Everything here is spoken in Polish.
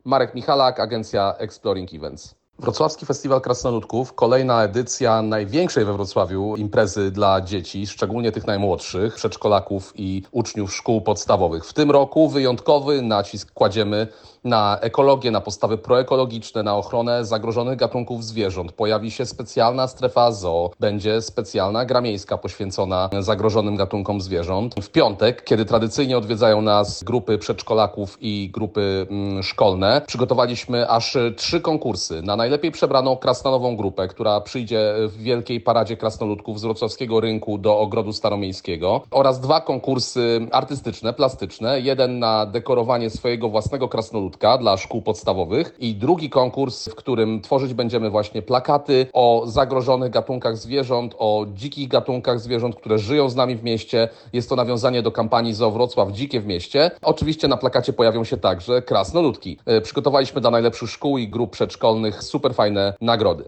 Marek Michalak, agencja Exploring Events. Wrocławski Festiwal Krasnoludków, kolejna edycja największej we Wrocławiu imprezy dla dzieci, szczególnie tych najmłodszych, przedszkolaków i uczniów szkół podstawowych. W tym roku wyjątkowy nacisk kładziemy na ekologię, na postawy proekologiczne, na ochronę zagrożonych gatunków zwierząt. Pojawi się specjalna strefa zoo, będzie specjalna gra miejska poświęcona zagrożonym gatunkom zwierząt. W piątek, kiedy tradycyjnie odwiedzają nas grupy przedszkolaków i grupy szkolne, przygotowaliśmy aż 3 konkursy na najlepiej przebraną krasnolową grupę, która przyjdzie w wielkiej paradzie krasnoludków z wrocławskiego rynku do Ogrodu Staromiejskiego, oraz 2 konkursy artystyczne, plastyczne. Jeden na dekorowanie swojego własnego krasnoludka dla szkół podstawowych i drugi konkurs, w którym tworzyć będziemy właśnie plakaty o zagrożonych gatunkach zwierząt, o dzikich gatunkach zwierząt, które żyją z nami w mieście. Jest to nawiązanie do kampanii Zoo Wrocław Dzikie w mieście. Oczywiście na plakacie pojawią się także krasnoludki. Przygotowaliśmy dla najlepszych szkół i grup przedszkolnych super fajne nagrody.